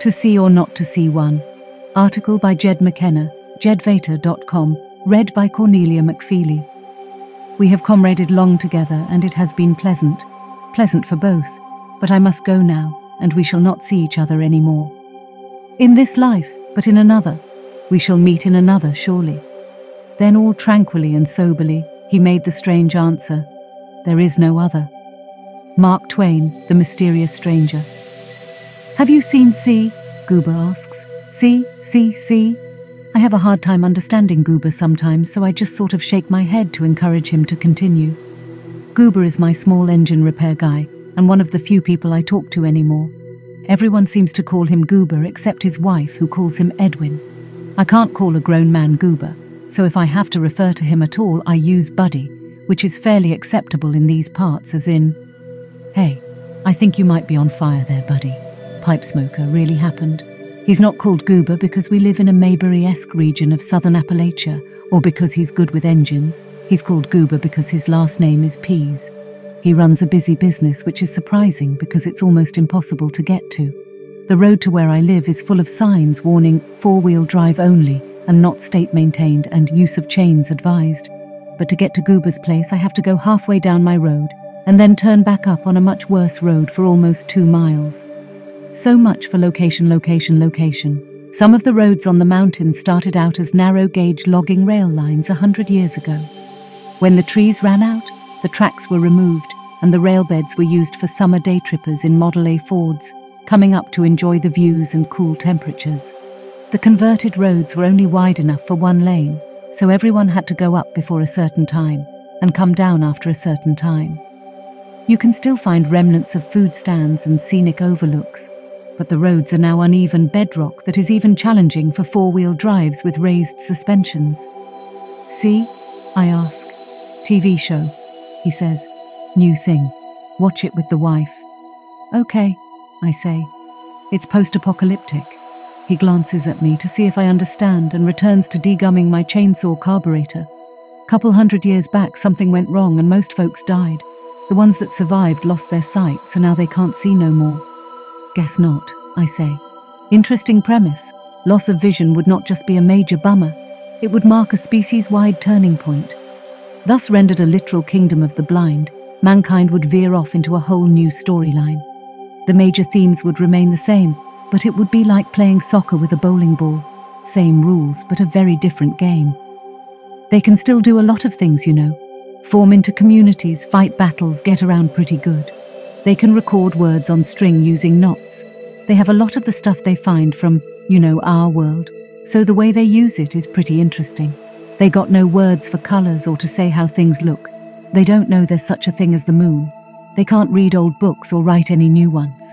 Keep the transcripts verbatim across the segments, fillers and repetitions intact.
To See or Not to See One. Article by Jed McKenna, jedvator dot com, read by Cornelia McFeely. We have comraded long together, and it has been pleasant, pleasant for both, but I must go now, and we shall not see each other any more. In this life, but in another, we shall meet in another, surely. Then all tranquilly and soberly, he made the strange answer, there is no other. Mark Twain, The Mysterious Stranger. Have you seen C? Goober asks. C, C, C? I have a hard time understanding Goober sometimes, so I just sort of shake my head to encourage him to continue. Goober is my small engine repair guy, and one of the few people I talk to anymore. Everyone seems to call him Goober except his wife, who calls him Edwin. I can't call a grown man Goober, so if I have to refer to him at all, I use Buddy, which is fairly acceptable in these parts, as in, hey, I think you might be on fire there, buddy. Pipe smoker really happened. He's not called Goober because we live in a Maybury-esque region of southern Appalachia, or because he's good with engines. He's called Goober because his last name is Pease. He runs a busy business, which is surprising because it's almost impossible to get to. The road to where I live is full of signs warning four-wheel drive only and not state-maintained and use of chains advised. But to get to Goober's place, I have to go halfway down my road and then turn back up on a much worse road for almost two miles. So much for location, location, location. Some of the roads on the mountain started out as narrow-gauge logging rail lines a hundred years ago. When the trees ran out, the tracks were removed, and the rail beds were used for summer day trippers in Model A Fords, coming up to enjoy the views and cool temperatures. The converted roads were only wide enough for one lane, so everyone had to go up before a certain time, and come down after a certain time. You can still find remnants of food stands and scenic overlooks, but the roads are now uneven bedrock that is even challenging for four-wheel drives with raised suspensions. See? I ask. T V show, he says. New thing. Watch it with the wife. Okay, I say. It's post-apocalyptic. He glances at me to see if I understand and returns to degumming my chainsaw carburetor. Couple hundred years back, something went wrong and most folks died. The ones that survived lost their sight, so now they can't see no more. Guess not, I say. Interesting premise. Loss of vision would not just be a major bummer, it would mark a species-wide turning point. Thus rendered a literal kingdom of the blind, mankind would veer off into a whole new storyline. The major themes would remain the same, but it would be like playing soccer with a bowling ball. Same rules, but a very different game. They can still do a lot of things, you know. Form into communities, fight battles, get around pretty good. They can record words on string using knots. They have a lot of the stuff they find from, you know, our world, so the way they use it is pretty interesting. They got no words for colors or to say how things look. They don't know there's such a thing as the moon. They can't read old books or write any new ones.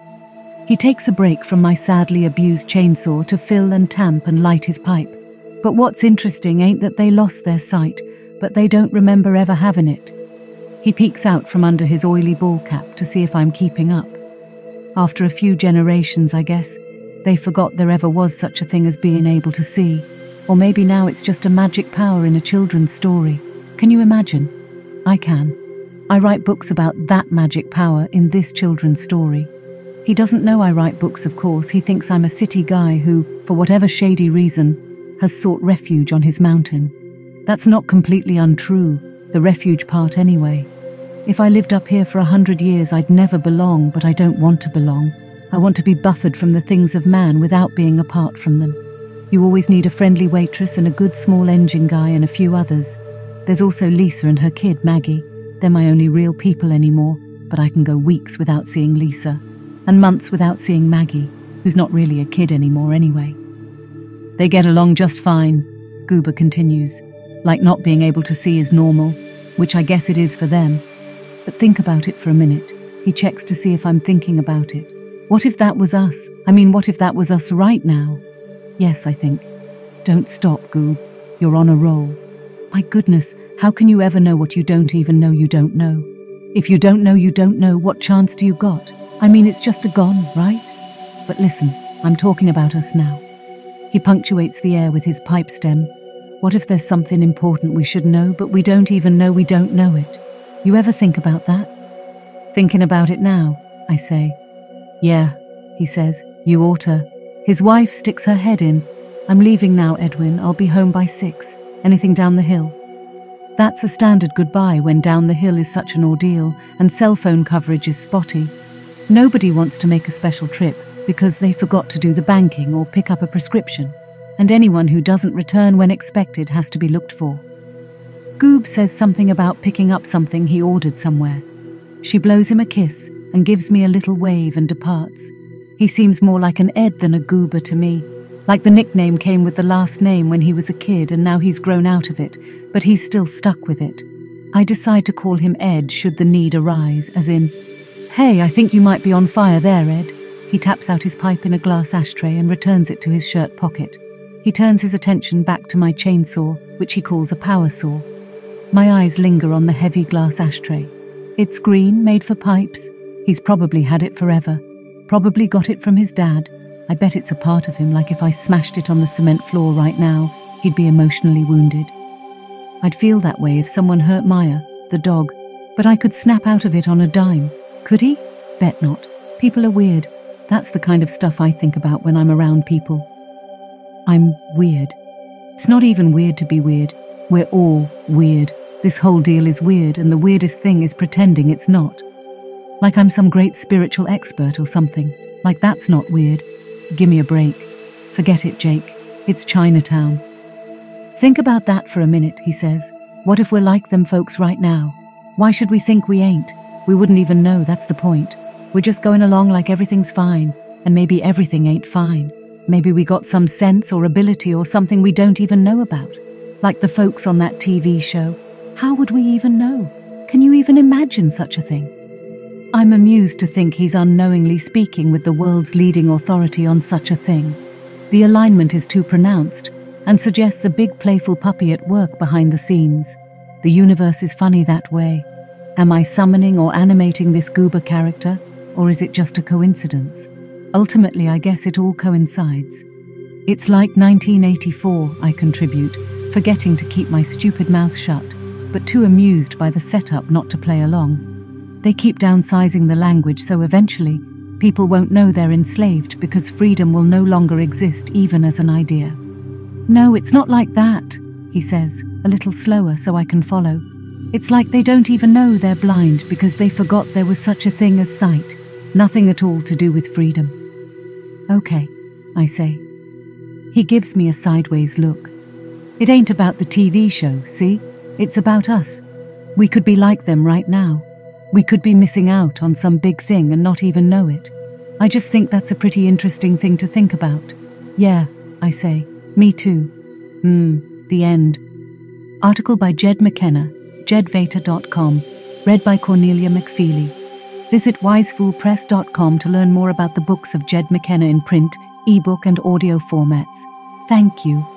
He takes a break from my sadly abused chainsaw to fill and tamp and light his pipe. But what's interesting ain't that they lost their sight, but they don't remember ever having it. He peeks out from under his oily ball cap to see if I'm keeping up. After a few generations, I guess, they forgot there ever was such a thing as being able to see. Or maybe now it's just a magic power in a children's story. Can you imagine? I can. I write books about that magic power in this children's story. He doesn't know I write books, of course. He thinks I'm a city guy who, for whatever shady reason, has sought refuge on his mountain. That's not completely untrue, the refuge part anyway. If I lived up here for a hundred years, I'd never belong, but I don't want to belong. I want to be buffered from the things of man without being apart from them. You always need a friendly waitress and a good small engine guy and a few others. There's also Lisa and her kid, Maggie. They're my only real people anymore, but I can go weeks without seeing Lisa, and months without seeing Maggie, who's not really a kid anymore anyway. They get along just fine, Goober continues, like not being able to see is normal, which I guess it is for them. But think about it for a minute. He checks to see if I'm thinking about it. What if that was us? I mean, what if that was us right now? Yes, I think. Don't stop, Goob. You're on a roll. My goodness, how can you ever know what you don't even know you don't know? If you don't know you don't know, what chance do you got? I mean, it's just a gone, right? But listen, I'm talking about us now. He punctuates the air with his pipe stem. What if there's something important we should know, but we don't even know we don't know it? You ever think about that? Thinking about it now, I say. Yeah, he says. You oughta. His wife sticks her head in. I'm leaving now, Edwin. I'll be home by six. Anything down the hill? That's a standard goodbye when down the hill is such an ordeal and cell phone coverage is spotty. Nobody wants to make a special trip because they forgot to do the banking or pick up a prescription, and anyone who doesn't return when expected has to be looked for. Goob says something about picking up something he ordered somewhere. She blows him a kiss and gives me a little wave and departs. He seems more like an Ed than a Goober to me, like the nickname came with the last name when he was a kid and now he's grown out of it, but he's still stuck with it. I decide to call him Ed should the need arise, as in, "Hey, I think you might be on fire there, Ed." He taps out his pipe in a glass ashtray and returns it to his shirt pocket. He turns his attention back to my chainsaw, which he calls a power saw. My eyes linger on the heavy glass ashtray. It's green, made for pipes. He's probably had it forever. Probably got it from his dad. I bet it's a part of him, like if I smashed it on the cement floor right now, he'd be emotionally wounded. I'd feel that way if someone hurt Maya, the dog, but I could snap out of it on a dime. Could he? Bet not. People are weird. That's the kind of stuff I think about when I'm around people. I'm weird. It's not even weird to be weird. We're all weird. This whole deal is weird, and the weirdest thing is pretending it's not. Like I'm some great spiritual expert or something. Like that's not weird. Gimme a break. Forget it, Jake. It's Chinatown. Think about that for a minute, he says. What if we're like them folks right now? Why should we think we ain't? We wouldn't even know, that's the point. We're just going along like everything's fine, and maybe everything ain't fine. Maybe we got some sense or ability or something we don't even know about. Like the folks on that T V show. How would we even know? Can you even imagine such a thing? I'm amused to think he's unknowingly speaking with the world's leading authority on such a thing. The alignment is too pronounced and suggests a big playful puppy at work behind the scenes. The universe is funny that way. Am I summoning or animating this goober character, or is it just a coincidence? Ultimately, I guess it all coincides. It's like nineteen eighty-four, I contribute, forgetting to keep my stupid mouth shut, but too amused by the setup not to play along. They keep downsizing the language so eventually, people won't know they're enslaved because freedom will no longer exist even as an idea. No, it's not like that, he says, a little slower so I can follow. It's like they don't even know they're blind because they forgot there was such a thing as sight. Nothing at all to do with freedom. Okay, I say. He gives me a sideways look. It ain't about the T V show, see? It's about us. We could be like them right now. We could be missing out on some big thing and not even know it. I just think that's a pretty interesting thing to think about. Yeah, I say. Me too. Hmm, the end. Article by Jed McKenna, jed vater dot com, read by Cornelia McFeely. Visit wisefool press dot com to learn more about the books of Jed McKenna in print, ebook and audio formats. Thank you.